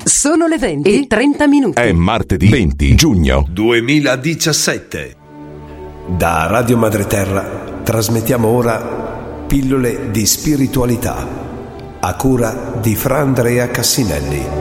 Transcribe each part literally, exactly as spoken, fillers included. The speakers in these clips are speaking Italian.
Sono le venti e trenta minuti. È martedì venti giugno duemiladiciassette. Da Radio Madre Terra trasmettiamo ora Pillole di spiritualità, a cura di Fra Andrea Cassinelli.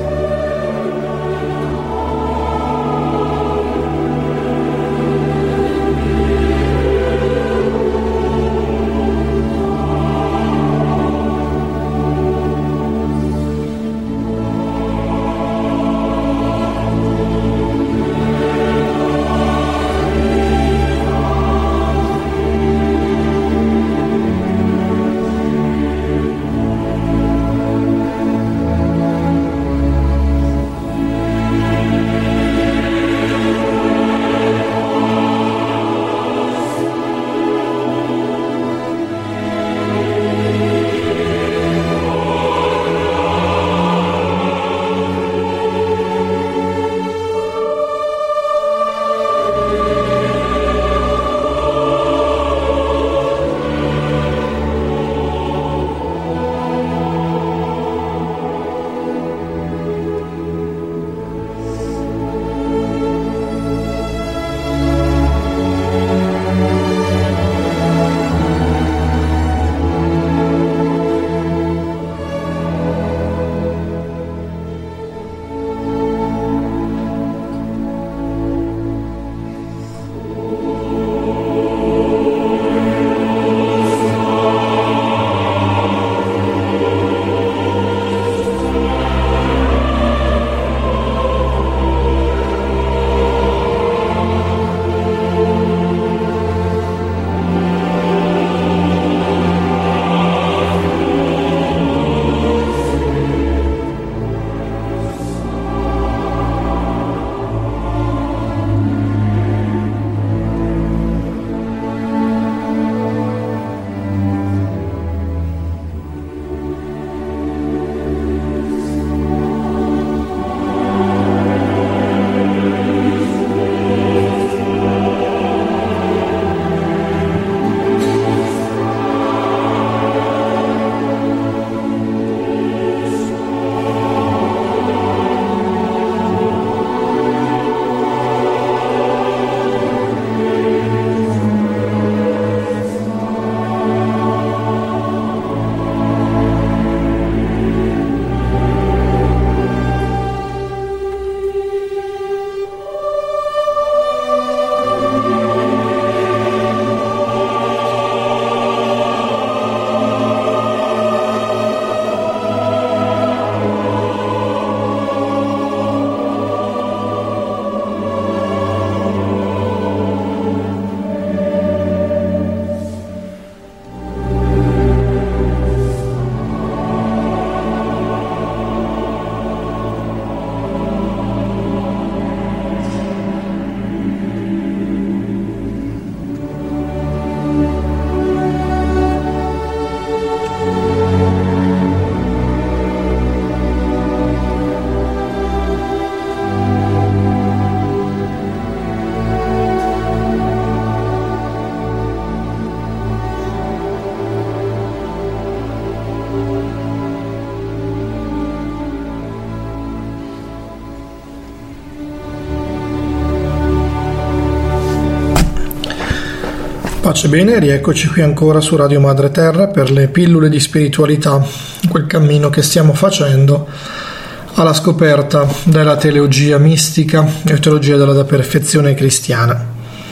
Pace bene, rieccoci qui ancora su Radio Madre Terra per le pillole di spiritualità, quel cammino che stiamo facendo alla scoperta della teologia mistica e teologia della perfezione cristiana.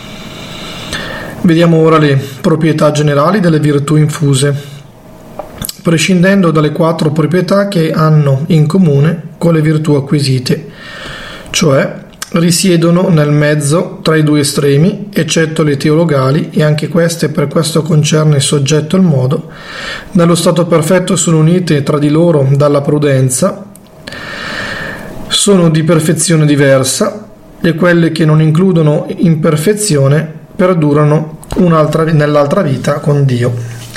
Vediamo ora le proprietà generali delle virtù infuse, prescindendo dalle quattro proprietà che hanno in comune con le virtù acquisite, cioè risiedono nel mezzo tra i due estremi, eccetto le teologali, e anche queste, per questo concerne il soggetto e il modo, nello stato perfetto sono unite tra di loro dalla prudenza, sono di perfezione diversa, e quelle che non includono imperfezione perdurano un'altra, nell'altra vita con Dio.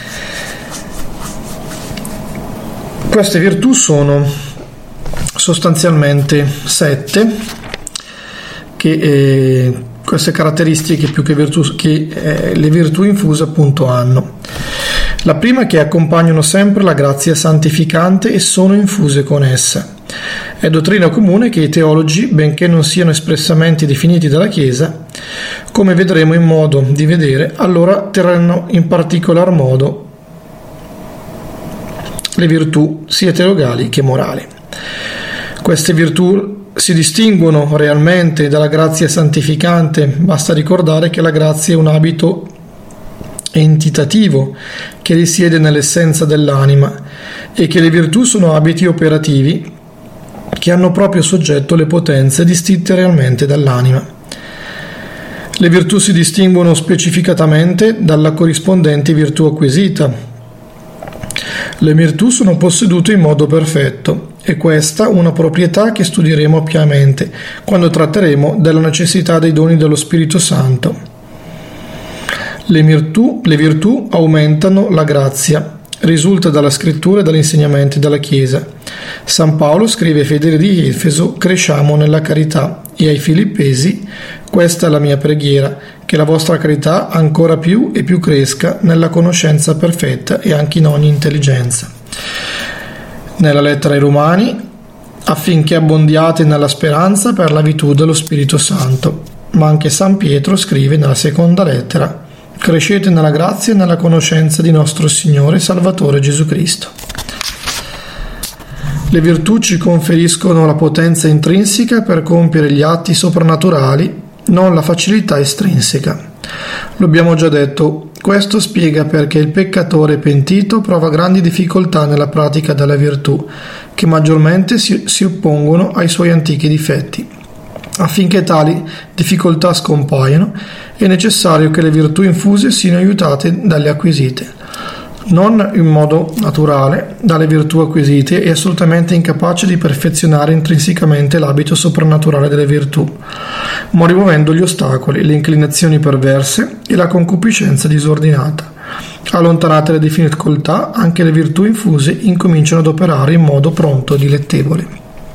Queste virtù sono sostanzialmente sette, che eh, queste caratteristiche più che virtù che eh, le virtù infuse appunto hanno. La prima è che accompagnano sempre la grazia santificante e sono infuse con essa. È dottrina comune che i teologi, benché non siano espressamente definiti dalla Chiesa, come vedremo in modo di vedere, allora terranno in particolar modo le virtù sia teologali che morali. Queste virtù si distinguono realmente dalla grazia santificante. Basta ricordare che la grazia è un abito entitativo che risiede nell'essenza dell'anima e che le virtù sono abiti operativi che hanno proprio soggetto le potenze distinte realmente dall'anima. Le virtù si distinguono specificatamente dalla corrispondente virtù acquisita. Le virtù sono possedute in modo perfetto, e questa una proprietà che studieremo ampiamente quando tratteremo della necessità dei doni dello Spirito Santo. Le virtù, le virtù aumentano la grazia, risulta dalla scrittura e dagli insegnamenti della Chiesa. San Paolo scrive ai fedeli di Efeso: cresciamo nella carità, e ai Filippesi: questa è la mia preghiera, che la vostra carità ancora più e più cresca nella conoscenza perfetta e anche in ogni intelligenza. Nella lettera ai Romani: affinché abbondiate nella speranza per la virtù dello Spirito Santo. Ma anche San Pietro scrive nella seconda lettera: crescete nella grazia e nella conoscenza di nostro Signore e Salvatore Gesù Cristo. Le virtù ci conferiscono la potenza intrinseca per compiere gli atti soprannaturali, non la facilità estrinseca. Lo abbiamo già detto, questo spiega perché il peccatore pentito prova grandi difficoltà nella pratica della virtù, che maggiormente si, si oppongono ai suoi antichi difetti. Affinché tali difficoltà scompaiano, è necessario che le virtù infuse siano aiutate dalle acquisite. Non in modo naturale, dalle virtù acquisite, è assolutamente incapace di perfezionare intrinsecamente l'abito soprannaturale delle virtù, ma rimuovendo gli ostacoli, le inclinazioni perverse e la concupiscenza disordinata. Allontanate le difficoltà, anche le virtù infuse incominciano ad operare in modo pronto e dilettevole.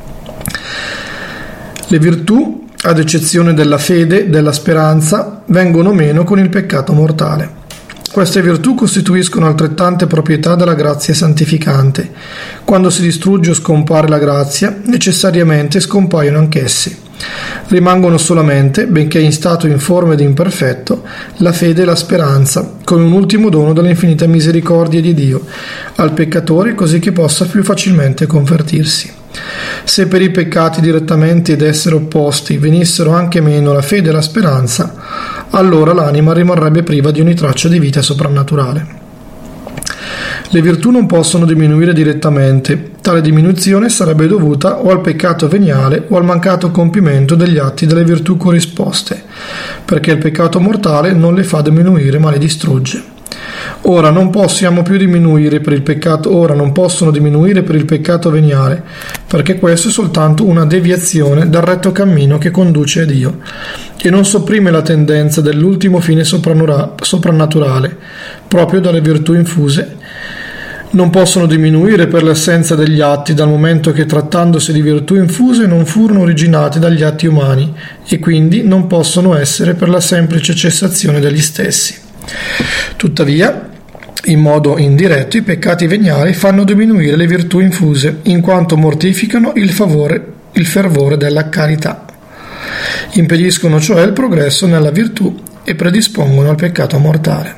Le virtù, ad eccezione della fede, della speranza, vengono meno con il peccato mortale. Queste virtù costituiscono altrettante proprietà della grazia santificante. Quando si distrugge o scompare la grazia, necessariamente scompaiono anch'esse. Rimangono solamente, benché in stato informe ed imperfetto, la fede e la speranza, come un ultimo dono dell'infinita misericordia di Dio al peccatore, così che possa più facilmente convertirsi. Se per i peccati direttamente ed essere opposti venissero anche meno la fede e la speranza, allora l'anima rimarrebbe priva di ogni traccia di vita soprannaturale. Le virtù non possono diminuire direttamente. Tale diminuzione sarebbe dovuta o al peccato veniale o al mancato compimento degli atti delle virtù corrisposte, perché il peccato mortale non le fa diminuire ma le distrugge. Ora non possiamo più diminuire per il peccato, ora non possono diminuire per il peccato veniale, perché questo è soltanto una deviazione dal retto cammino che conduce a Dio e non sopprime la tendenza dell'ultimo fine soprannaturale, proprio dalle virtù infuse. Non possono diminuire per l'assenza degli atti, dal momento che, trattandosi di virtù infuse, non furono originate dagli atti umani e quindi non possono essere per la semplice cessazione degli stessi. Tuttavia, in modo indiretto, i peccati veniali fanno diminuire le virtù infuse, in quanto mortificano il favore, il fervore della carità. Impediscono cioè il progresso nella virtù e predispongono al peccato mortale.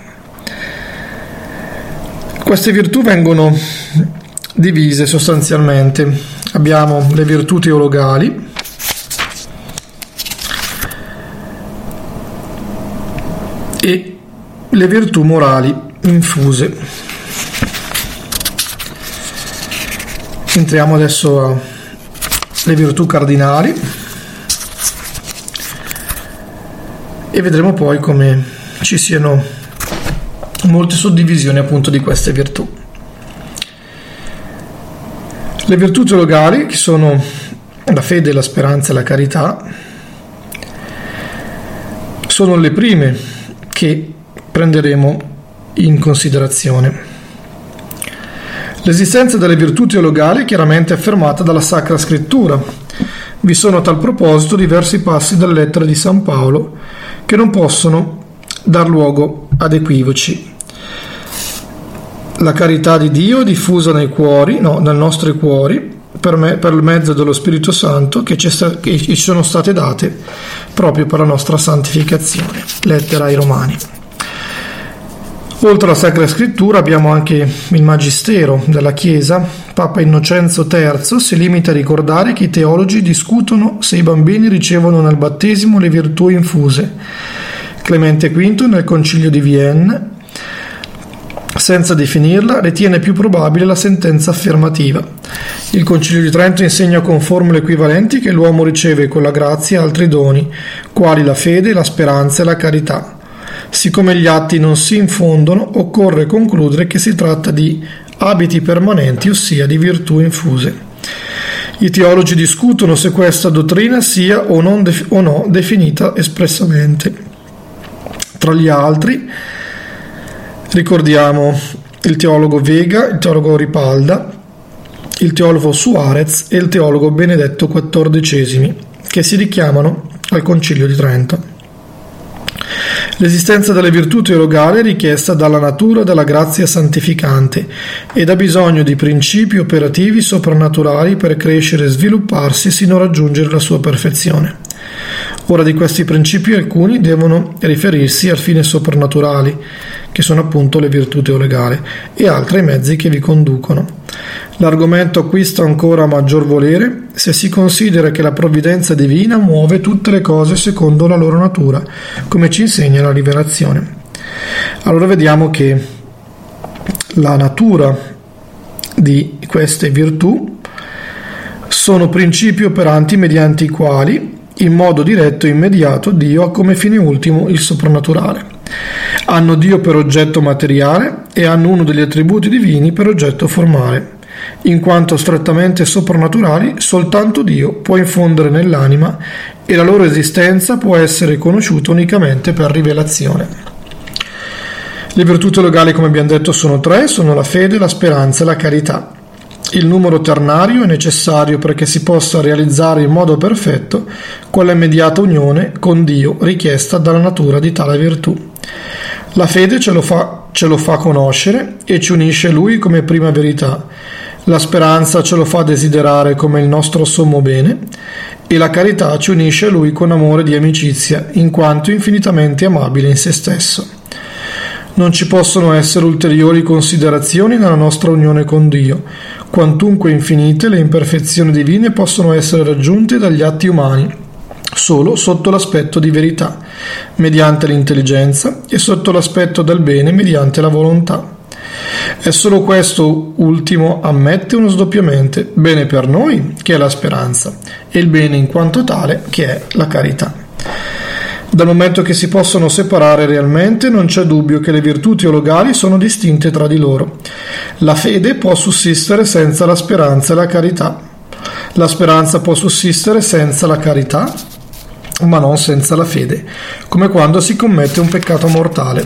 Queste virtù vengono divise sostanzialmente. Abbiamo le virtù teologali, e le virtù morali infuse. Entriamo adesso alle virtù cardinali e vedremo poi come ci siano molte suddivisioni appunto di queste virtù. Le virtù teologali, che sono la fede, la speranza e la carità, sono le prime che prenderemo in considerazione. L'esistenza delle virtù teologali è chiaramente affermata dalla Sacra Scrittura. Vi sono a tal proposito diversi passi dalla lettera di San Paolo che non possono dar luogo ad equivoci. La carità di Dio diffusa nei cuori, no, nei nostri cuori, per, me, per mezzo dello Spirito Santo che ci, che ci sono state date proprio per la nostra santificazione. Lettera ai Romani. Oltre alla Sacra Scrittura abbiamo anche il Magistero della Chiesa. Papa Innocenzo terzo si limita a ricordare che i teologi discutono se i bambini ricevono nel battesimo le virtù infuse. Clemente quinto nel Concilio di Vienne, senza definirla, ritiene più probabile la sentenza affermativa. Il Concilio di Trento insegna con formule equivalenti che l'uomo riceve con la grazia altri doni, quali la fede, la speranza e la carità. Siccome gli atti non si infondono, occorre concludere che si tratta di abiti permanenti, ossia di virtù infuse. I teologi discutono se questa dottrina sia o, non def- o no definita espressamente. Tra gli altri ricordiamo il teologo Vega, il teologo Ripalda, il teologo Suarez e il teologo Benedetto quattordicesimo, che si richiamano al Concilio di Trento. L'esistenza delle virtù teologali è richiesta dalla natura della grazia santificante ed ha bisogno di principi operativi soprannaturali per crescere e svilupparsi sino a raggiungere la sua perfezione. Ora, di questi principi alcuni devono riferirsi al fine soprannaturali, che sono appunto le virtù teologali, e altri ai mezzi che vi conducono. L'argomento acquista ancora maggior volere se si considera che la provvidenza divina muove tutte le cose secondo la loro natura, come ci insegna la rivelazione. Allora vediamo che la natura di queste virtù sono principi operanti mediante i quali, in modo diretto e immediato, Dio ha come fine ultimo il soprannaturale. Hanno Dio per oggetto materiale e hanno uno degli attributi divini per oggetto formale. In quanto strettamente soprannaturali, soltanto Dio può infondere nell'anima e la loro esistenza può essere conosciuta unicamente per rivelazione. Le virtù teologali, come abbiamo detto, sono tre, sono la fede, la speranza e la carità. Il numero ternario è necessario perché si possa realizzare in modo perfetto quella immediata unione con Dio richiesta dalla natura di tale virtù. La fede ce lo fa, ce lo fa conoscere e ci unisce a Lui come prima verità. La speranza ce lo fa desiderare come il nostro sommo bene e la carità ci unisce a Lui con amore di amicizia, in quanto infinitamente amabile in se stesso. Non ci possono essere ulteriori considerazioni nella nostra unione con Dio, quantunque infinite le imperfezioni divine possono essere raggiunte dagli atti umani, solo sotto l'aspetto di verità, mediante l'intelligenza, e sotto l'aspetto del bene, mediante la volontà. È solo questo ultimo ammette uno sdoppiamento, bene per noi, che è la speranza, e il bene in quanto tale, che è la carità. Dal momento che si possono separare realmente, non c'è dubbio che le virtù teologali sono distinte tra di loro. La fede può sussistere senza la speranza e la carità. La speranza può sussistere senza la carità, ma non senza la fede, come quando si commette un peccato mortale.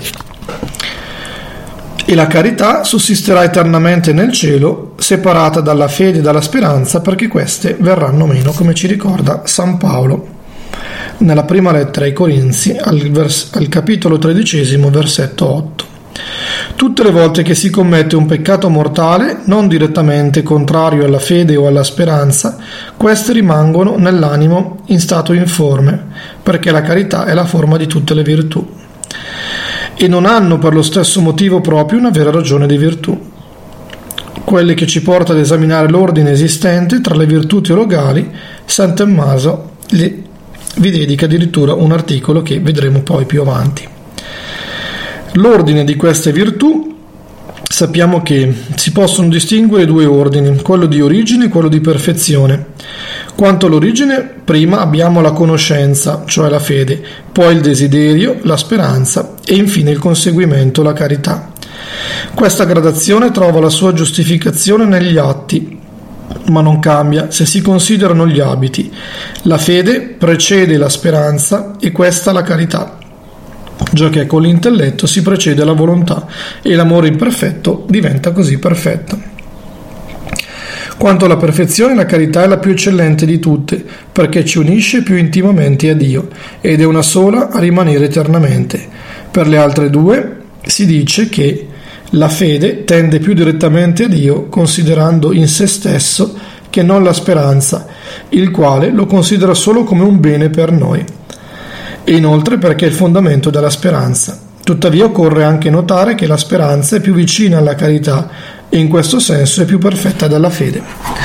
E la carità sussisterà eternamente nel cielo, separata dalla fede e dalla speranza, perché queste verranno meno, come ci ricorda San Paolo nella prima lettera ai Corinzi, al, vers- al capitolo tredicesimo, versetto otto. Tutte le volte che si commette un peccato mortale, non direttamente contrario alla fede o alla speranza, queste rimangono nell'animo in stato informe, perché la carità è la forma di tutte le virtù, e non hanno per lo stesso motivo proprio una vera ragione di virtù. Quelle che ci porta ad esaminare l'ordine esistente tra le virtù teologali, Sant'Emmaso le vi dedica addirittura un articolo che vedremo poi più avanti. L'ordine di queste virtù, sappiamo che si possono distinguere due ordini, quello di origine e quello di perfezione. Quanto all'origine, prima abbiamo la conoscenza, cioè la fede, poi il desiderio, la speranza e infine il conseguimento, la carità. Questa gradazione trova la sua giustificazione negli atti, ma non cambia se si considerano gli abiti. La fede precede la speranza e questa la carità, giacché con l'intelletto si precede la volontà e l'amore imperfetto diventa così perfetto. Quanto alla perfezione, la carità è la più eccellente di tutte, perché ci unisce più intimamente a Dio ed è una sola a rimanere eternamente. Per le altre due si dice che la fede tende più direttamente a Dio, considerando in se stesso che non la speranza, il quale lo considera solo come un bene per noi. E inoltre perché è il fondamento della speranza. Tuttavia occorre anche notare che la speranza è più vicina alla carità e in questo senso è più perfetta della fede.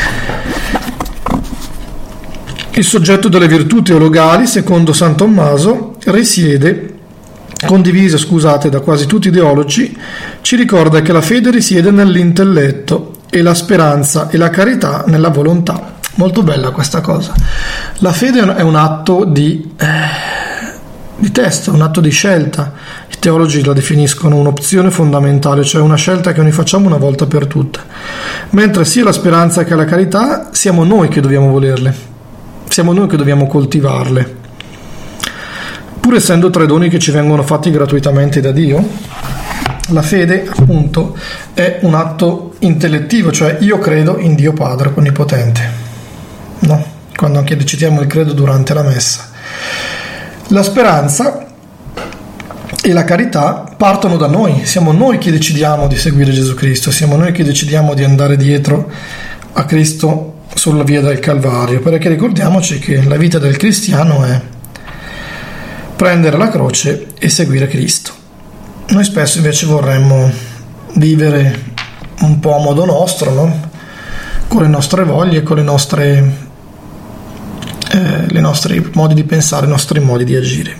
Il soggetto delle virtù teologali, secondo San Tommaso, risiede, condivisa, scusate, da quasi tutti i teologi, ci ricorda che la fede risiede nell'intelletto e la speranza e la carità nella volontà. Molto bella questa cosa. La fede è un atto di, eh, di testa, un atto di scelta. I teologi la definiscono un'opzione fondamentale, cioè una scelta che noi facciamo una volta per tutte. Mentre sia la speranza che la carità siamo noi che dobbiamo volerle, siamo noi che dobbiamo coltivarle. Pur essendo tre doni che ci vengono fatti gratuitamente da Dio, la fede appunto è un atto intellettivo, cioè io credo in Dio Padre Onnipotente, no? Quando anche recitiamo il credo durante la messa. La speranza e la carità partono da noi, siamo noi che decidiamo di seguire Gesù Cristo, siamo noi che decidiamo di andare dietro a Cristo sulla via del Calvario, perché ricordiamoci che la vita del cristiano è prendere la croce e seguire Cristo. Noi spesso invece vorremmo vivere un po' a modo nostro, no? Con le nostre voglie, con le nostre, eh, le nostri modi di pensare, i nostri modi di agire.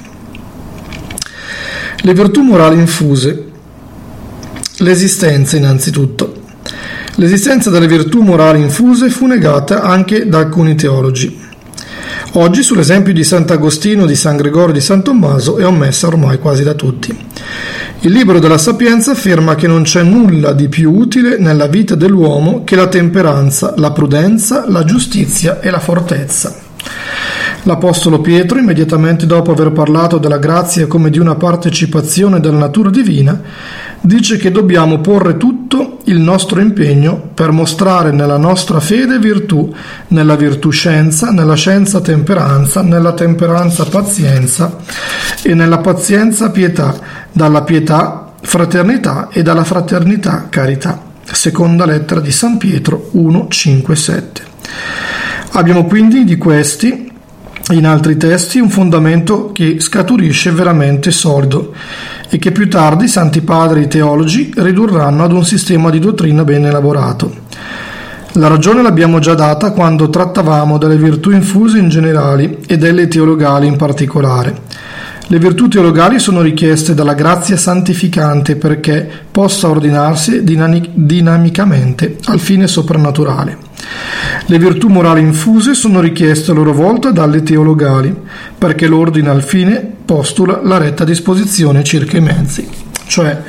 Le virtù morali infuse. L'esistenza innanzitutto. L'esistenza delle virtù morali infuse fu negata anche da alcuni teologi. Oggi, sull'esempio di Sant'Agostino, di San Gregorio, di San Tommaso, è ommessa ormai quasi da tutti. Il libro della Sapienza afferma che non c'è nulla di più utile nella vita dell'uomo che la temperanza, la prudenza, la giustizia e la fortezza. L'Apostolo Pietro, immediatamente dopo aver parlato della grazia come di una partecipazione della natura divina, dice che dobbiamo porre tutto il nostro impegno per mostrare nella nostra fede virtù, nella virtù scienza, nella scienza temperanza, nella temperanza pazienza e nella pazienza pietà, dalla pietà fraternità e dalla fraternità carità. Seconda lettera di San Pietro uno, cinque, sette. Abbiamo quindi di questi in altri testi un fondamento che scaturisce veramente solido e che più tardi i santi padri teologi ridurranno ad un sistema di dottrina ben elaborato. La ragione l'abbiamo già data quando trattavamo delle virtù infuse in generale e delle teologali in particolare. Le virtù teologali sono richieste dalla grazia santificante perché possa ordinarsi dinamic- dinamicamente al fine soprannaturale. Le virtù morali infuse sono richieste a loro volta dalle teologali, perché l'ordine al fine postula la retta disposizione circa i mezzi. Cioè,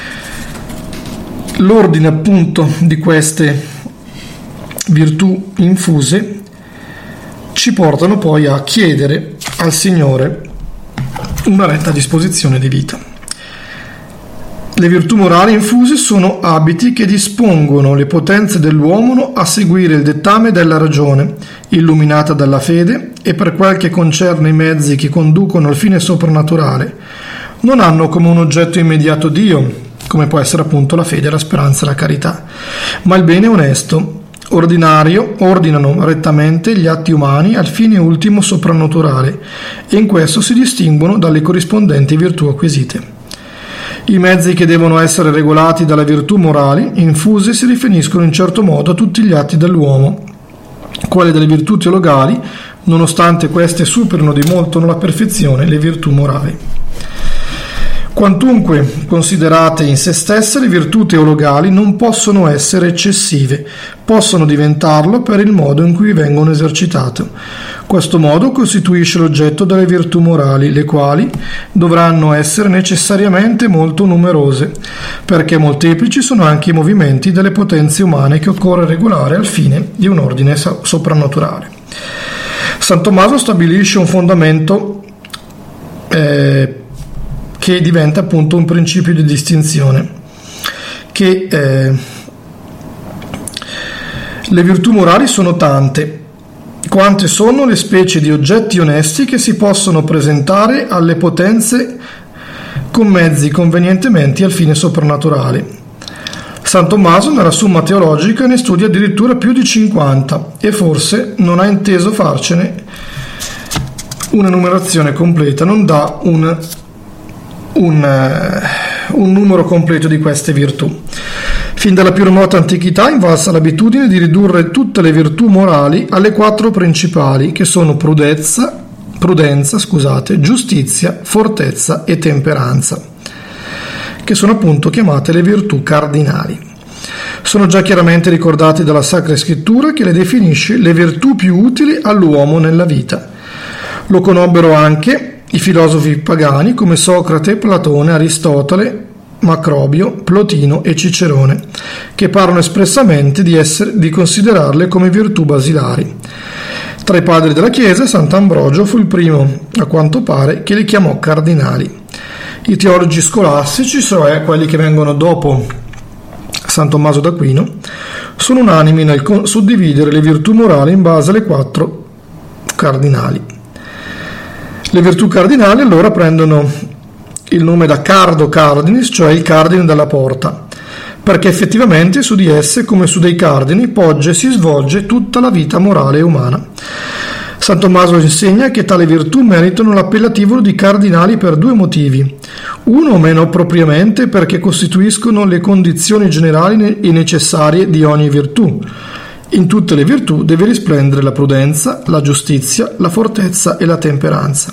l'ordine appunto di queste virtù infuse ci portano poi a chiedere al Signore una retta disposizione di vita. Le virtù morali infuse sono abiti che dispongono le potenze dell'uomo a seguire il dettame della ragione, illuminata dalla fede, e per quel che concerne i mezzi che conducono al fine soprannaturale, non hanno come un oggetto immediato Dio, come può essere appunto la fede, la speranza e la carità, ma il bene onesto, ordinario, ordinano rettamente gli atti umani al fine ultimo soprannaturale, e in questo si distinguono dalle corrispondenti virtù acquisite. I mezzi che devono essere regolati dalle virtù morali infuse si riferiscono in certo modo a tutti gli atti dell'uomo, quali delle virtù teologali, nonostante queste superino di molto nella perfezione le virtù morali. Quantunque considerate in se stesse, le virtù teologali non possono essere eccessive, possono diventarlo per il modo in cui vengono esercitate. Questo modo costituisce l'oggetto delle virtù morali, le quali dovranno essere necessariamente molto numerose, perché molteplici sono anche i movimenti delle potenze umane che occorre regolare al fine di un ordine soprannaturale. San Tommaso stabilisce un fondamento eh, che diventa appunto un principio di distinzione, che eh, le virtù morali sono tante, quante sono le specie di oggetti onesti che si possono presentare alle potenze con mezzi convenientemente al fine soprannaturale. San Tommaso nella Summa Teologica ne studia addirittura più di cinquanta e forse non ha inteso farcene una numerazione completa, non dà un, un, un numero completo di queste virtù. Fin dalla più remota antichità invalsa l'abitudine di ridurre tutte le virtù morali alle quattro principali, che sono prudenza, prudenza, scusate, giustizia, fortezza e temperanza, che sono appunto chiamate le virtù cardinali. Sono già chiaramente ricordati dalla Sacra Scrittura, che le definisce le virtù più utili all'uomo nella vita. Lo conobbero anche i filosofi pagani come Socrate, Platone, Aristotele, Macrobio, Plotino e Cicerone, che parlano espressamente di, essere, di considerarle come virtù basilari. Tra i padri della Chiesa, Sant'Ambrogio fu il primo, a quanto pare, che li chiamò cardinali. I teologi scolastici, cioè quelli che vengono dopo San Tommaso d'Aquino, sono unanimi nel suddividere le virtù morali in base alle quattro cardinali. Le virtù cardinali allora prendono il nome da cardo cardinis, cioè il cardine della porta, perché effettivamente su di esse, come su dei cardini, poggia e si svolge tutta la vita morale e umana. San Tommaso insegna che tali virtù meritano l'appellativo di cardinali per due motivi. Uno, meno propriamente, perché costituiscono le condizioni generali e necessarie di ogni virtù. In tutte le virtù deve risplendere la prudenza, la giustizia, la fortezza e la temperanza.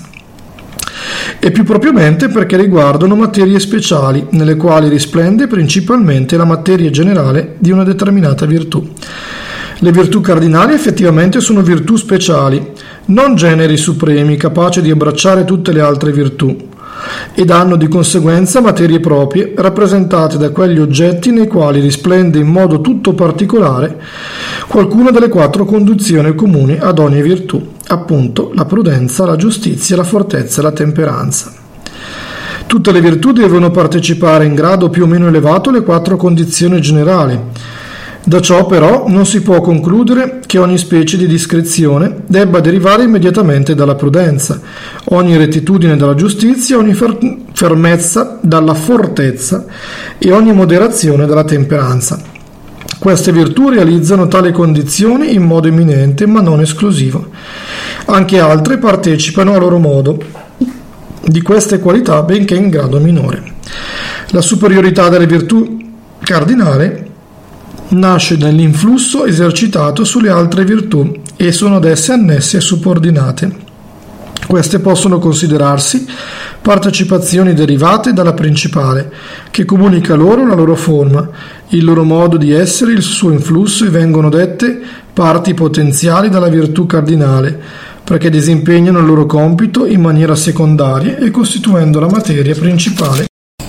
E più propriamente perché riguardano materie speciali, nelle quali risplende principalmente la materia generale di una determinata virtù. Le virtù cardinali effettivamente sono virtù speciali, non generi supremi capaci di abbracciare tutte le altre virtù, ed hanno di conseguenza materie proprie rappresentate da quegli oggetti nei quali risplende in modo tutto particolare qualcuna delle quattro condizioni comuni ad ogni virtù, appunto la prudenza, la giustizia, la fortezza e la temperanza. Tutte le virtù devono partecipare in grado più o meno elevato alle quattro condizioni generali. Da ciò però non si può concludere che ogni specie di discrezione debba derivare immediatamente dalla prudenza, ogni rettitudine dalla giustizia, ogni fer- fermezza dalla fortezza e ogni moderazione dalla temperanza. Queste virtù realizzano tali condizioni in modo eminente ma non esclusivo. Anche altre partecipano a loro modo di queste qualità, benché in grado minore. La superiorità delle virtù cardinali nasce dall'influsso esercitato sulle altre virtù e sono ad esse annesse e subordinate. Queste possono considerarsi partecipazioni derivate dalla principale, che comunica loro la loro forma, il loro modo di essere, il suo influsso, e vengono dette parti potenziali dalla virtù cardinale, perché disimpegnano il loro compito in maniera secondaria e costituendo la materia principale.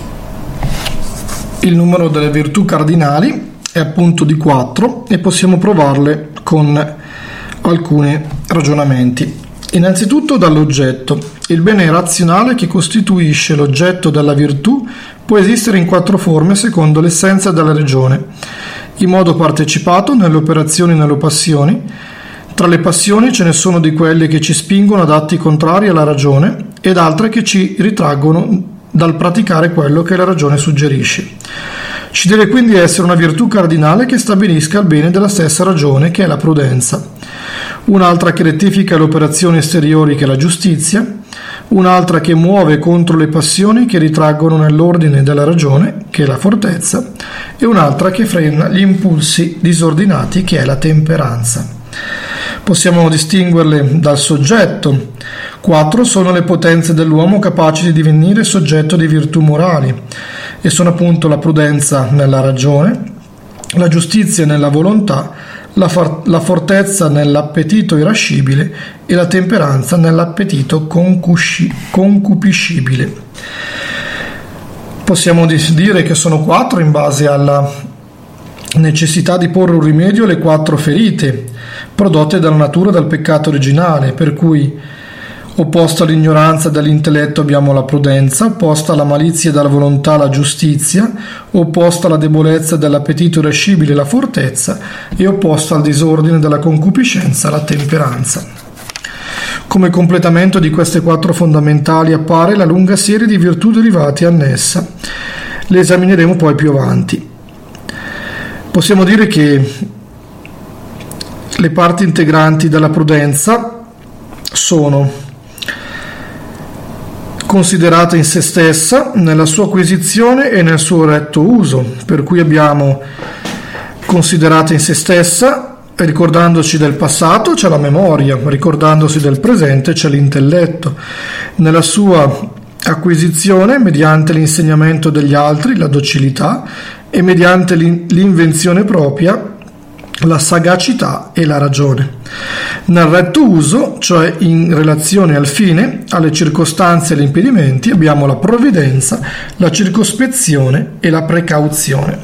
Il numero delle virtù cardinali è appunto di quattro e possiamo provarle con alcuni ragionamenti. Innanzitutto dall'oggetto. Il bene razionale che costituisce l'oggetto della virtù può esistere in quattro forme secondo l'essenza della ragione: in modo partecipato, nelle operazioni e nelle passioni. Tra le passioni ce ne sono di quelle che ci spingono ad atti contrari alla ragione ed altre che ci ritraggono dal praticare quello che la ragione suggerisce. Ci deve quindi essere una virtù cardinale che stabilisca il bene della stessa ragione, che è la prudenza, un'altra che rettifica le operazioni esteriori, che è la giustizia, un'altra che muove contro le passioni che ritraggono nell'ordine della ragione, che è la fortezza, e un'altra che frena gli impulsi disordinati, che è la temperanza. Possiamo distinguerle dal soggetto. Quattro sono le potenze dell'uomo capaci di divenire soggetto di virtù morali, e sono appunto la prudenza nella ragione, la giustizia nella volontà, la, for- la fortezza nell'appetito irascibile e la temperanza nell'appetito concusci- concupiscibile. Possiamo dire che sono quattro in base alla necessità di porre un rimedio alle quattro ferite prodotte dalla natura dal peccato originale, per cui opposta all'ignoranza dall'intelletto abbiamo la prudenza, opposta alla malizia dalla volontà la giustizia, opposta alla debolezza dell'appetito irascibile la fortezza e opposta al disordine della concupiscenza la temperanza. Come completamento di queste quattro fondamentali appare la lunga serie di virtù derivate annessa. Le esamineremo poi più avanti. Possiamo dire che le parti integranti della prudenza sono considerata in se stessa, nella sua acquisizione e nel suo retto uso, per cui abbiamo considerata in se stessa, ricordandoci del passato c'è la memoria, ricordandosi del presente c'è l'intelletto, nella sua acquisizione mediante l'insegnamento degli altri, la docilità, e mediante l'invenzione propria, la sagacità e la ragione. Nel retto uso, cioè in relazione al fine, alle circostanze e agli impedimenti, abbiamo la provvidenza, la circospezione e la precauzione.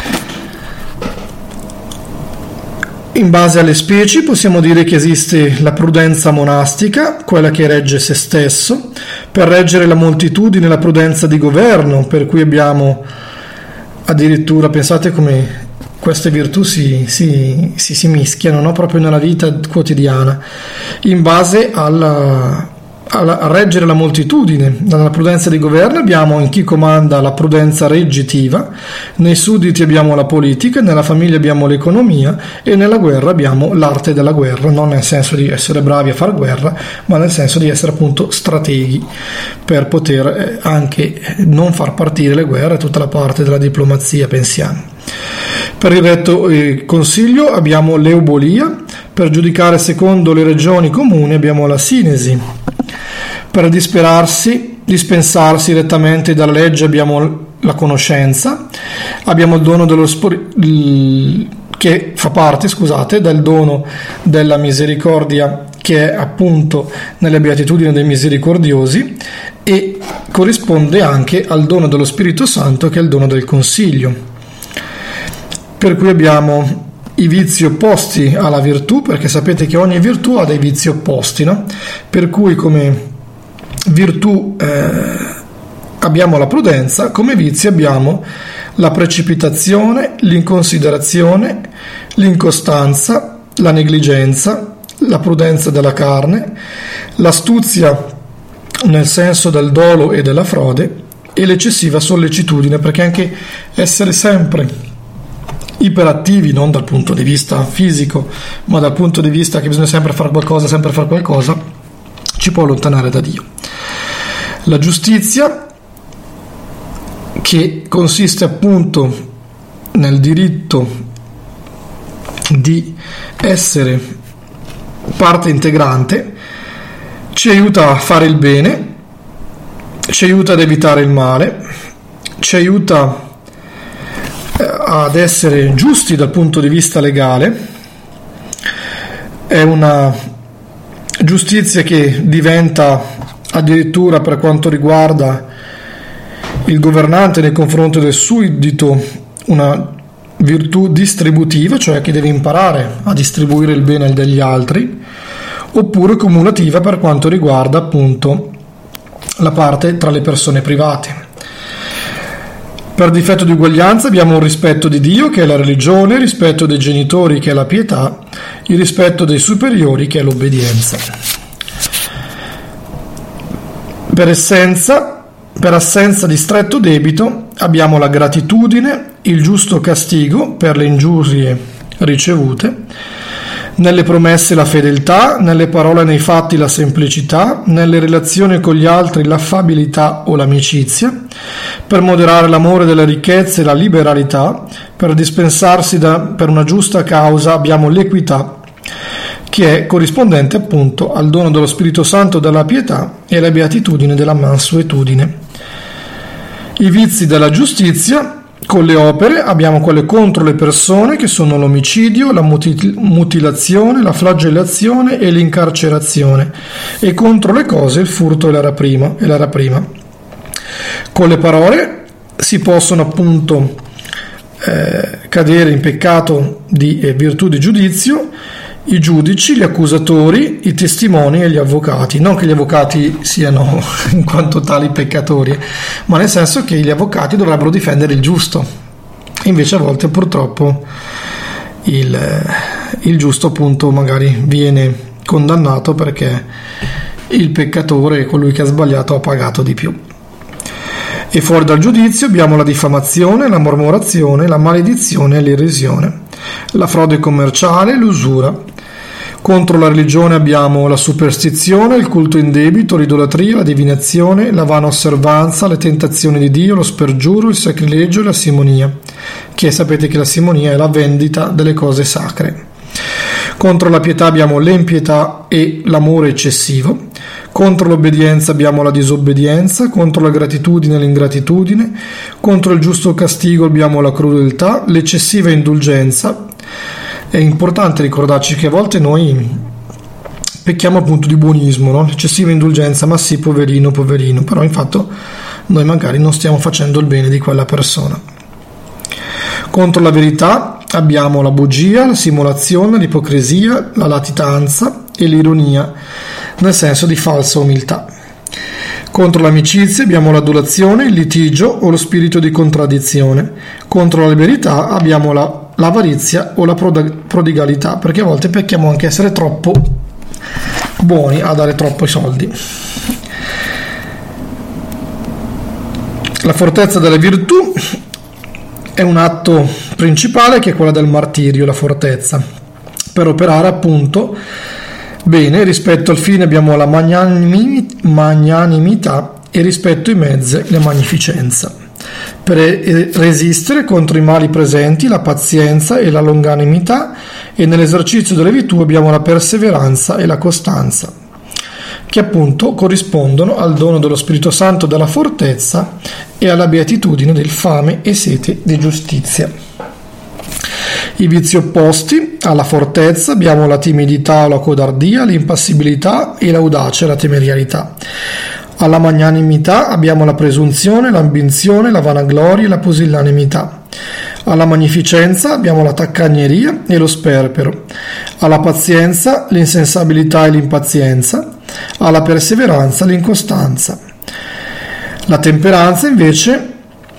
In base alle specie possiamo dire che esiste la prudenza monastica, quella che regge se stesso, per reggere la moltitudine la prudenza di governo, per cui abbiamo addirittura, pensate come queste virtù si, si, si, si mischiano, no? Proprio nella vita quotidiana, in base alla, alla, a reggere la moltitudine. Nella prudenza di governo abbiamo in chi comanda la prudenza reggitiva, nei sudditi abbiamo la politica, nella famiglia abbiamo l'economia e nella guerra abbiamo l'arte della guerra, non nel senso di essere bravi a fare guerra, ma nel senso di essere appunto strateghi per poter anche non far partire le guerre, tutta la parte della diplomazia, pensiamo. Per il retto eh, consiglio abbiamo l'eubolia, per giudicare secondo le regioni comuni abbiamo la sinesi, per disperarsi, dispensarsi rettamente dalla legge abbiamo la conoscenza, abbiamo il dono dello spor- il, che fa parte, scusate, del dono della misericordia, che è appunto nelle beatitudini dei misericordiosi, e corrisponde anche al dono dello Spirito Santo, che è il dono del consiglio. Per cui abbiamo i vizi opposti alla virtù, perché sapete che ogni virtù ha dei vizi opposti, no? Per cui come virtù eh, abbiamo la prudenza, come vizi abbiamo la precipitazione, l'inconsiderazione, l'incostanza, la negligenza, la prudenza della carne, l'astuzia nel senso del dolo e della frode, e l'eccessiva sollecitudine, perché anche essere sempre iperattivi, non dal punto di vista fisico, ma dal punto di vista che bisogna sempre fare qualcosa, sempre fare qualcosa, ci può allontanare da Dio. La giustizia, che consiste appunto nel diritto di essere parte integrante, ci aiuta a fare il bene, ci aiuta ad evitare il male, ci aiuta ad essere giusti dal punto di vista legale. È una giustizia che diventa addirittura, per quanto riguarda il governante nei confronti del suddito, una virtù distributiva, cioè che deve imparare a distribuire il bene degli altri, oppure cumulativa per quanto riguarda appunto la parte tra le persone private. Per difetto di uguaglianza abbiamo un rispetto di Dio, che è la religione, il rispetto dei genitori, che è la pietà, il rispetto dei superiori, che è l'obbedienza. Per essenza, per assenza di stretto debito, abbiamo la gratitudine, il giusto castigo per le ingiurie ricevute, nelle promesse la fedeltà, nelle parole e nei fatti la semplicità, nelle relazioni con gli altri l'affabilità o l'amicizia, per moderare l'amore delle ricchezze e la liberalità, per dispensarsi da, per una giusta causa abbiamo l'equità, che è corrispondente appunto al dono dello Spirito Santo della pietà e alla beatitudine della mansuetudine. I vizi della giustizia. Con le opere abbiamo quelle contro le persone, che sono l'omicidio, la mutil- mutilazione, la flagellazione e l'incarcerazione, e contro le cose il furto e la raprima. E la raprima. Con le parole si possono appunto eh, cadere in peccato di eh, virtù di giudizio i giudici, gli accusatori, i testimoni e gli avvocati. Non che gli avvocati siano in quanto tali peccatori, ma nel senso che gli avvocati dovrebbero difendere il giusto. Invece a volte purtroppo il, il giusto appunto magari viene condannato perché il peccatore, colui che ha sbagliato, ha pagato di più. E fuori dal giudizio abbiamo la diffamazione, la mormorazione, la maledizione e l'irrisione, la frode commerciale, l'usura. Contro la religione abbiamo la superstizione, il culto indebito, l'idolatria, la divinazione, la vana osservanza, le tentazioni di Dio, lo spergiuro, il sacrilegio e la simonia, che sapete che la simonia è la vendita delle cose sacre. Contro la pietà abbiamo l'impietà e l'amore eccessivo. Contro l'obbedienza abbiamo la disobbedienza, contro la gratitudine l'ingratitudine, contro il giusto castigo abbiamo la crudeltà, l'eccessiva indulgenza. È importante ricordarci che a volte noi pecchiamo appunto di buonismo, no? L'eccessiva indulgenza, ma sì, poverino, poverino, però infatti noi magari non stiamo facendo il bene di quella persona. Contro la verità abbiamo la bugia, la simulazione, l'ipocrisia, la latitanza e l'ironia, nel senso di falsa umiltà. Contro l'amicizia abbiamo l'adulazione, il litigio o lo spirito di contraddizione. Contro la libertà abbiamo la l'avarizia o la prodigalità, perché a volte pecchiamo anche essere troppo buoni a dare troppi soldi. La fortezza della virtù è un atto principale che è quella del martirio, la fortezza, per operare appunto bene. Rispetto al fine abbiamo la magnanimità e rispetto ai mezzi la magnificenza. Per resistere contro i mali presenti, la pazienza e la longanimità, e nell'esercizio delle virtù abbiamo la perseveranza e la costanza, che appunto corrispondono al dono dello Spirito Santo della fortezza e alla beatitudine del fame e sete di giustizia. I vizi opposti alla fortezza abbiamo la timidità o la codardia, l'impassibilità e l'audacia e la temerialità. Alla magnanimità abbiamo la presunzione, l'ambizione, la vanagloria e la pusillanimità. Alla magnificenza abbiamo la taccagneria e lo sperpero. Alla pazienza l'insensabilità e l'impazienza. Alla perseveranza l'incostanza. La temperanza invece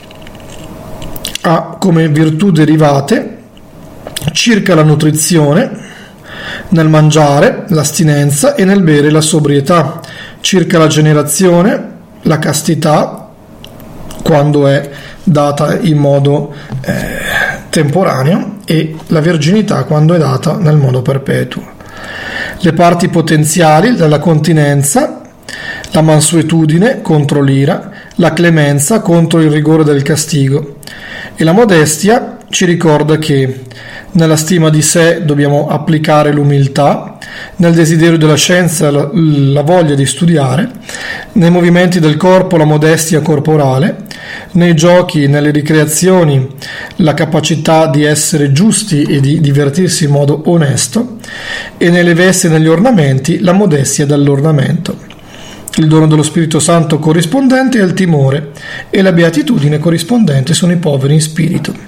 ha come virtù derivate circa la nutrizione, nel mangiare l'astinenza e nel bere la sobrietà, circa la generazione, la castità, quando è data in modo eh, temporaneo, e la verginità quando è data nel modo perpetuo. Le parti potenziali della continenza, la mansuetudine contro l'ira, la clemenza contro il rigore del castigo, e la modestia ci ricorda che nella stima di sé dobbiamo applicare l'umiltà, nel desiderio della scienza la, la voglia di studiare, nei movimenti del corpo la modestia corporale, nei giochi, nelle ricreazioni la capacità di essere giusti e di divertirsi in modo onesto, e nelle vesti e negli ornamenti la modestia dell'ornamento. Il dono dello Spirito Santo corrispondente è il timore, e la beatitudine corrispondente sono i poveri in spirito.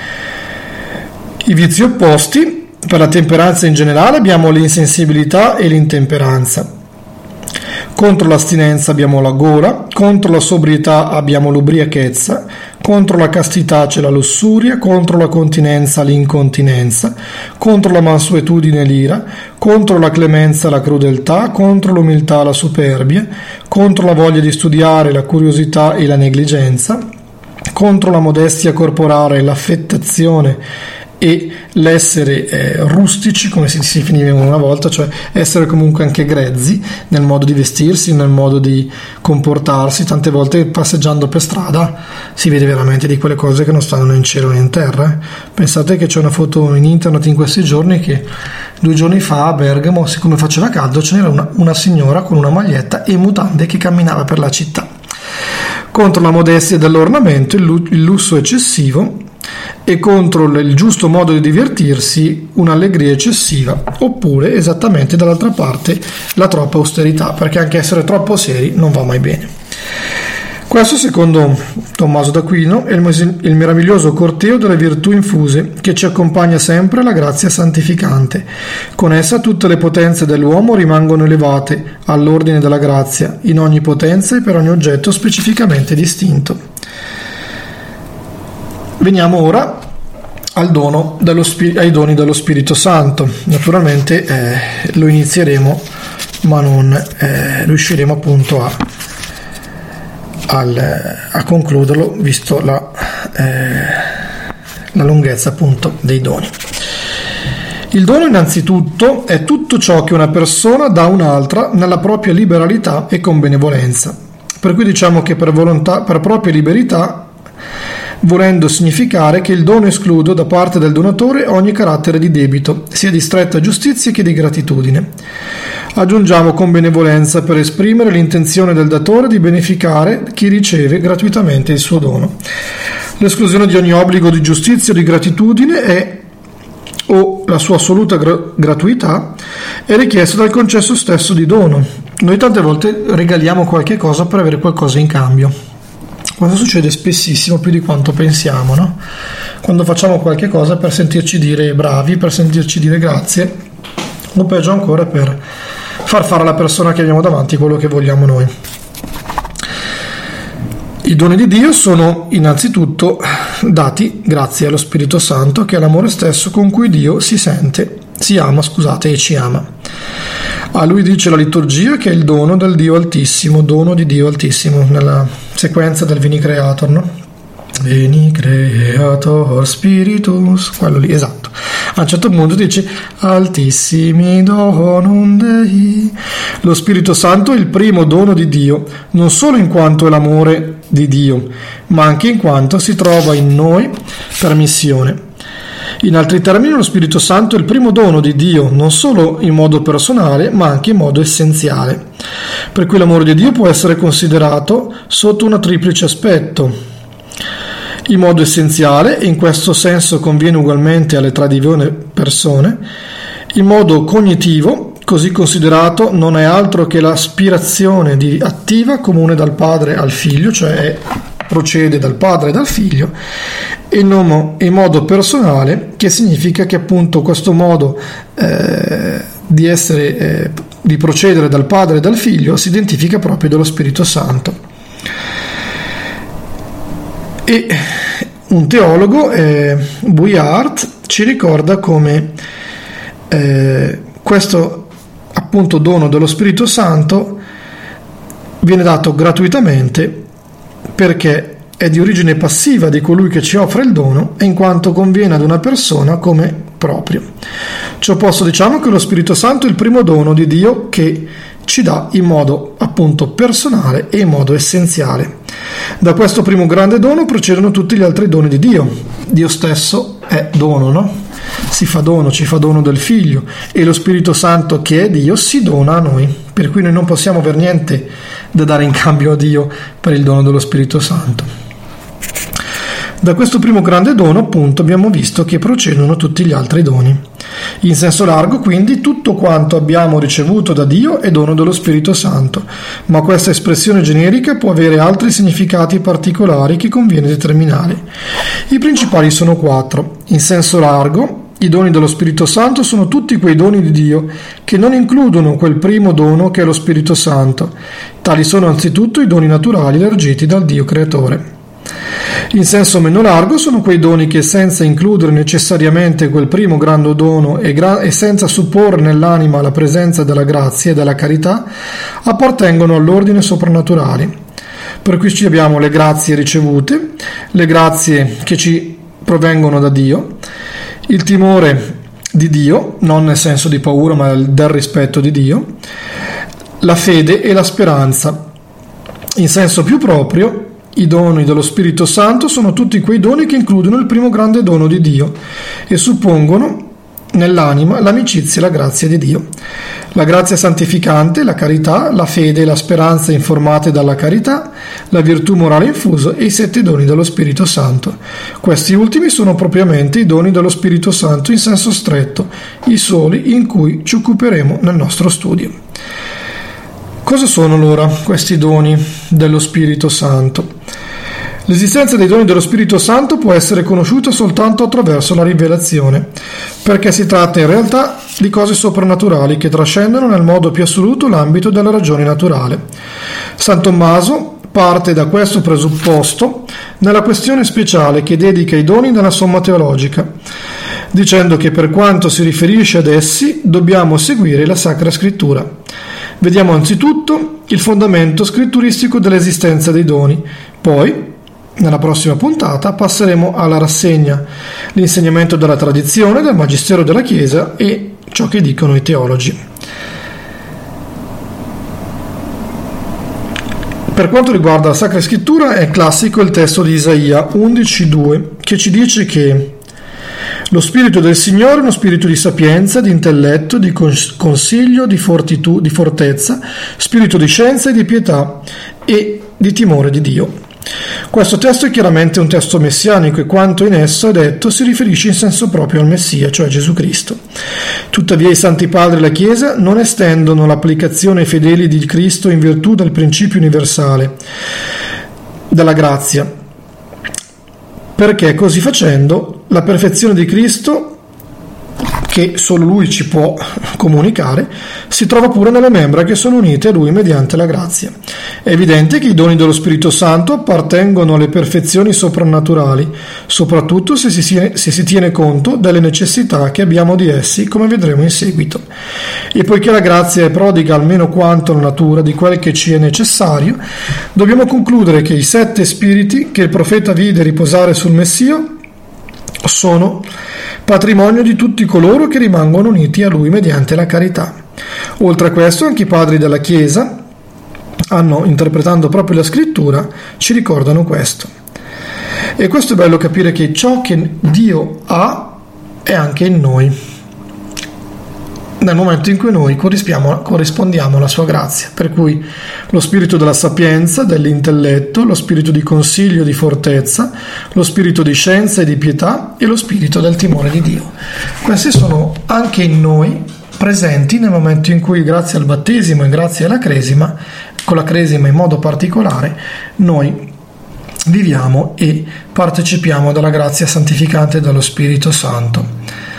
I vizi opposti, per la temperanza in generale abbiamo l'insensibilità e l'intemperanza. Contro l'astinenza abbiamo la gola, contro la sobrietà abbiamo l'ubriachezza, contro la castità c'è la lussuria, contro la continenza l'incontinenza, contro la mansuetudine l'ira, contro la clemenza la crudeltà, contro l'umiltà la superbia, contro la voglia di studiare la curiosità e la negligenza, contro la modestia corporale l'affettazione e l'essere eh, rustici, come si, si finiva una volta, cioè essere comunque anche grezzi nel modo di vestirsi, nel modo di comportarsi. Tante volte passeggiando per strada si vede veramente di quelle cose che non stanno né in cielo né in terra. Pensate che c'è una foto in internet in questi giorni che due giorni fa a Bergamo, siccome faceva caldo, ce n'era una, una signora con una maglietta e mutande che camminava per la città. Contro la modestia dell'ornamento, il lusso eccessivo, e contro il giusto modo di divertirsi un'allegria eccessiva, oppure esattamente dall'altra parte la troppa austerità, perché anche essere troppo seri non va mai bene. Questo, secondo Tommaso d'Aquino, è il meraviglioso corteo delle virtù infuse che ci accompagna sempre alla grazia santificante. Con essa tutte le potenze dell'uomo rimangono elevate all'ordine della grazia, in ogni potenza e per ogni oggetto specificamente distinto. Veniamo ora al dono dello spir- ai doni dello Spirito Santo. Naturalmente eh, lo inizieremo, ma non eh, riusciremo appunto a, al, a concluderlo, visto la, eh, la lunghezza appunto dei doni. Il dono innanzitutto è tutto ciò che una persona dà a un'altra nella propria liberalità e con benevolenza, per cui diciamo che per volontà, per propria libertà, volendo significare che il dono esclude da parte del donatore ogni carattere di debito, sia di stretta giustizia che di gratitudine. Aggiungiamo con benevolenza per esprimere l'intenzione del datore di beneficare chi riceve gratuitamente il suo dono. L'esclusione di ogni obbligo di giustizia o di gratitudine è o la sua assoluta gra- gratuità è richiesta dal concesso stesso di dono. Noi tante volte regaliamo qualche cosa per avere qualcosa in cambio. Questo succede spessissimo, più di quanto pensiamo, no? Quando facciamo qualche cosa per sentirci dire bravi, per sentirci dire grazie, o peggio ancora per far fare alla persona che abbiamo davanti quello che vogliamo noi. I doni di Dio sono innanzitutto dati grazie allo Spirito Santo, che è l'amore stesso con cui Dio si sente, si ama, scusate, e ci ama. A lui dice la liturgia che è il dono del Dio Altissimo, dono di Dio Altissimo, nella sequenza del Veni Creator, no? Veni Creator Spiritus, quello lì, esatto. A un certo punto dice Altissimi donum Dei. Lo Spirito Santo è il primo dono di Dio, non solo in quanto è l'amore di Dio, ma anche in quanto si trova in noi per missione. In altri termini, lo Spirito Santo è il primo dono di Dio, non solo in modo personale, ma anche in modo essenziale. Per cui l'amore di Dio può essere considerato sotto un triplice aspetto. In modo essenziale, e in questo senso conviene ugualmente alle tre divine persone, in modo cognitivo, così considerato, non è altro che l'aspirazione di attiva comune dal padre al figlio, cioè procede dal padre e dal figlio, e non in modo personale, che significa che appunto questo modo eh, di essere, eh, di procedere dal padre e dal figlio si identifica proprio dallo Spirito Santo. E un teologo, eh, Bouillard, ci ricorda come eh, questo appunto dono dello Spirito Santo viene dato gratuitamente perché è di origine passiva di colui che ci offre il dono e in quanto conviene ad una persona come proprio. Ciò posto, diciamo che lo Spirito Santo è il primo dono di Dio che ci dà in modo appunto personale e in modo essenziale. Da questo primo grande dono procedono tutti gli altri doni di Dio. Dio stesso è dono, no? Si fa dono, ci fa dono del Figlio, e lo Spirito Santo, che è Dio, si dona a noi, per cui noi non possiamo aver niente da dare in cambio a Dio per il dono dello Spirito Santo. Da questo primo grande dono, appunto, abbiamo visto che procedono tutti gli altri doni. In senso largo, quindi, tutto quanto abbiamo ricevuto da Dio è dono dello Spirito Santo, ma questa espressione generica può avere altri significati particolari che conviene determinare. I principali sono quattro. In senso largo, i doni dello Spirito Santo sono tutti quei doni di Dio che non includono quel primo dono che è lo Spirito Santo. Tali sono anzitutto i doni naturali elargiti dal Dio Creatore. In senso meno largo sono quei doni che, senza includere necessariamente quel primo grande dono e, gra- e senza supporre nell'anima la presenza della grazia e della carità, appartengono all'ordine soprannaturali. Per cui ci abbiamo le grazie ricevute, le grazie che ci provengono da Dio, il timore di Dio, non nel senso di paura ma del rispetto di Dio, la fede e la speranza. In senso più proprio, i doni dello Spirito Santo sono tutti quei doni che includono il primo grande dono di Dio e suppongono nell'anima l'amicizia e la grazia di Dio. La grazia santificante, la carità, la fede e la speranza informate dalla carità, la virtù morale infusa e i sette doni dello Spirito Santo. Questi ultimi sono propriamente i doni dello Spirito Santo in senso stretto, i soli in cui ci occuperemo nel nostro studio. Cosa sono allora questi doni dello Spirito Santo? L'esistenza dei doni dello Spirito Santo può essere conosciuta soltanto attraverso la rivelazione, perché si tratta in realtà di cose soprannaturali che trascendono nel modo più assoluto l'ambito della ragione naturale. San Tommaso parte da questo presupposto nella questione speciale che dedica i doni nella Somma Teologica, dicendo che per quanto si riferisce ad essi dobbiamo seguire la Sacra Scrittura. Vediamo anzitutto il fondamento scritturistico dell'esistenza dei doni, poi nella prossima puntata passeremo alla rassegna, l'insegnamento della tradizione, del magistero della Chiesa e ciò che dicono i teologi. Per quanto riguarda la Sacra Scrittura è classico il testo di Isaia undici due che ci dice che lo Spirito del Signore è uno spirito di sapienza, di intelletto, di consiglio, di, fortitu- di fortezza, spirito di scienza e di pietà e di timore di Dio. Questo testo è chiaramente un testo messianico e quanto in esso è detto si riferisce in senso proprio al Messia, cioè Gesù Cristo. Tuttavia i Santi Padri e la Chiesa non estendono l'applicazione ai fedeli di Cristo in virtù del principio universale della grazia, perché così facendo la perfezione di Cristo, che solo Lui ci può comunicare, si trova pure nelle membra che sono unite a Lui mediante la grazia. È evidente che i doni dello Spirito Santo appartengono alle perfezioni soprannaturali, soprattutto se si, se si tiene conto delle necessità che abbiamo di essi, come vedremo in seguito. E poiché la grazia è prodiga almeno quanto la natura di quel che ci è necessario, dobbiamo concludere che i sette spiriti che il profeta vide riposare sul Messia sono patrimonio di tutti coloro che rimangono uniti a Lui mediante la carità. Oltre a questo, anche i padri della Chiesa hanno, interpretando proprio la Scrittura, ci ricordano questo. E questo è bello capire che ciò che Dio ha è anche in noi, nel momento in cui noi corrispondiamo alla sua grazia, per cui lo spirito della sapienza, dell'intelletto, lo spirito di consiglio, di fortezza, lo spirito di scienza e di pietà e lo spirito del timore di Dio. Questi sono anche in noi presenti nel momento in cui, grazie al battesimo e grazie alla cresima, con la cresima in modo particolare, noi viviamo e partecipiamo della grazia santificante dello Spirito Santo.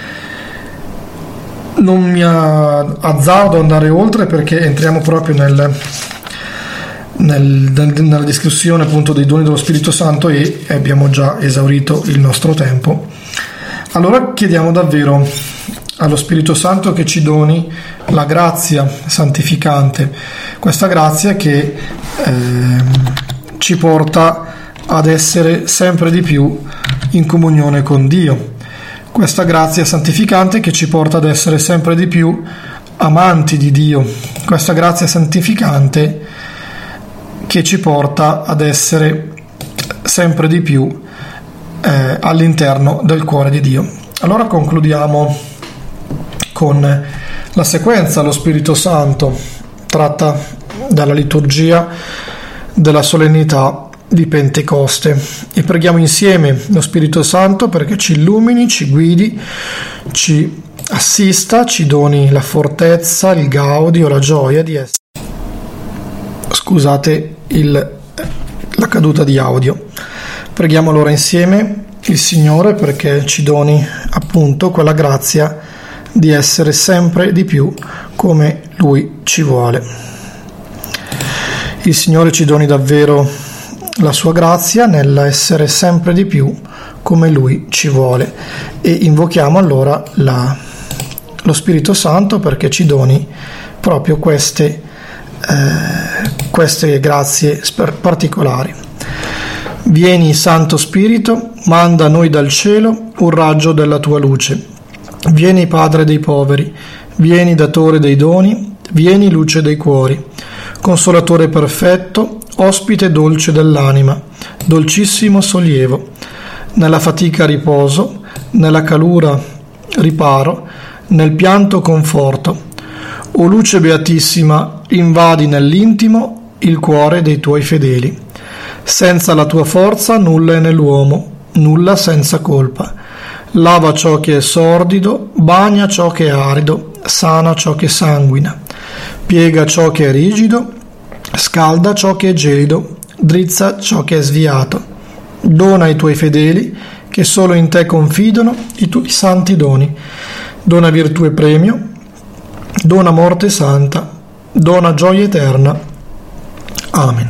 Non mi azzardo ad andare oltre perché entriamo proprio nel, nel, nel, nella discussione appunto dei doni dello Spirito Santo e abbiamo già esaurito il nostro tempo. Allora chiediamo davvero allo Spirito Santo che ci doni la grazia santificante, questa grazia che eh, ci porta ad essere sempre di più in comunione con Dio. Questa grazia santificante che ci porta ad essere sempre di più amanti di Dio, questa grazia santificante che ci porta ad essere sempre di più eh, all'interno del cuore di Dio. Allora concludiamo con la sequenza, lo Spirito Santo, tratta dalla liturgia della solennità di Pentecoste, e preghiamo insieme lo Spirito Santo perché ci illumini, ci guidi, ci assista, ci doni la fortezza, il gaudio, la gioia di essere. Scusate il, la caduta di audio. Preghiamo allora insieme il Signore perché ci doni appunto quella grazia di essere sempre di più come Lui ci vuole. Il Signore ci doni davvero la sua grazia nell'essere sempre di più come Lui ci vuole, e invochiamo allora la, lo Spirito Santo perché ci doni proprio queste, eh, queste grazie particolari. Vieni Santo Spirito, manda a noi dal cielo un raggio della tua luce. Vieni Padre dei poveri, vieni Datore dei doni, vieni Luce dei cuori, Consolatore perfetto, ospite dolce dell'anima, dolcissimo sollievo, nella fatica riposo, nella calura riparo, nel pianto conforto. O luce beatissima, invadi nell'intimo il cuore dei tuoi fedeli. Senza la tua forza nulla è nell'uomo, nulla senza colpa. Lava ciò che è sordido, bagna ciò che è arido, sana ciò che sanguina, piega ciò che è rigido, scalda ciò che è gelido, drizza ciò che è sviato. Dona ai tuoi fedeli, che solo in te confidano, i tuoi santi doni. Dona virtù e premio, dona morte santa, dona gioia eterna. Amen.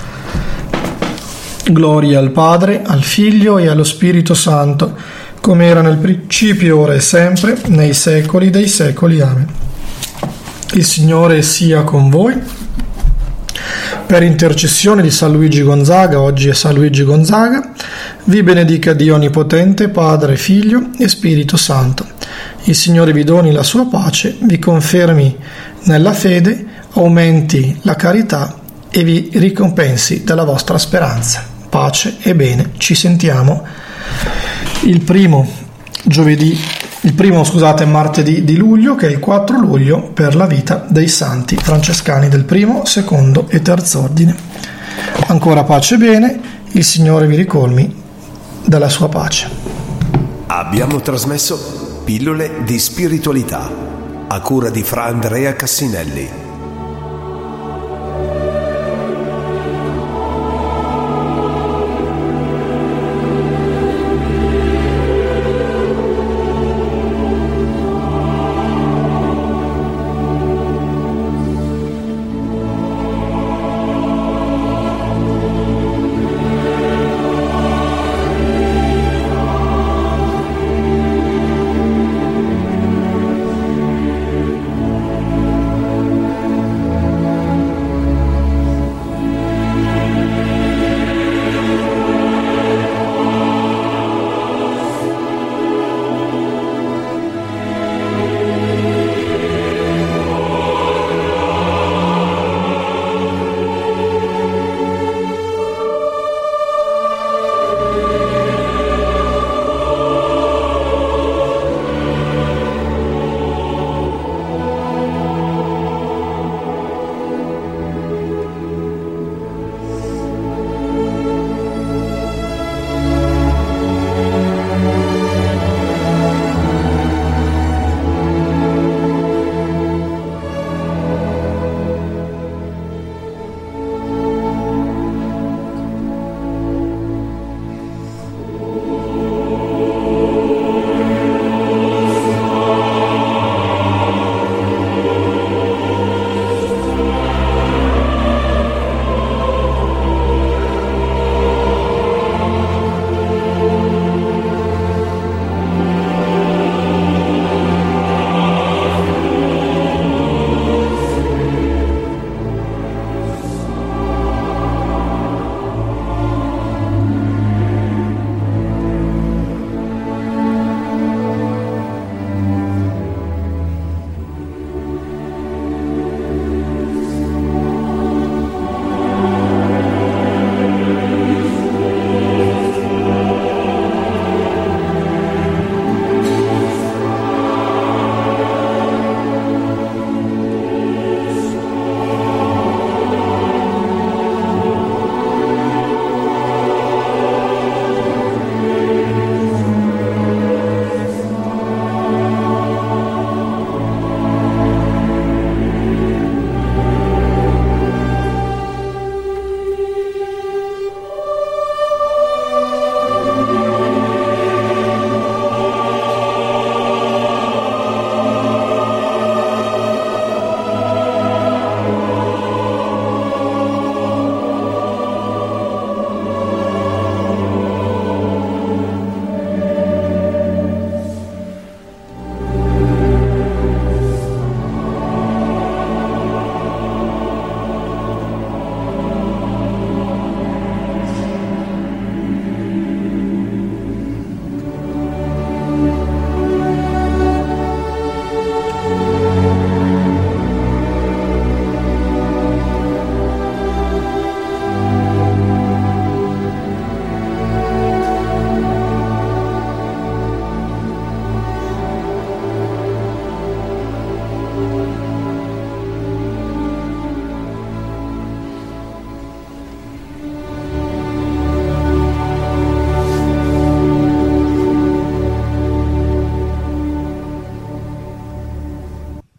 Gloria al Padre, al Figlio e allo Spirito Santo, come era nel principio, ora e sempre, nei secoli dei secoli. Amen. Il Signore sia con voi. Per intercessione di San Luigi Gonzaga, oggi è San Luigi Gonzaga, vi benedica Dio Onnipotente, Padre, Figlio e Spirito Santo. Il Signore vi doni la sua pace, vi confermi nella fede, aumenti la carità e vi ricompensi della vostra speranza. Pace e bene. Ci sentiamo il primo giovedì, il primo, scusate, martedì di luglio, che è il quattro luglio, per la vita dei santi francescani del primo, secondo e terzo ordine. Ancora pace e bene, il Signore vi ricolmi dalla sua pace. Abbiamo trasmesso Pillole di spiritualità a cura di Fra Andrea Cassinelli.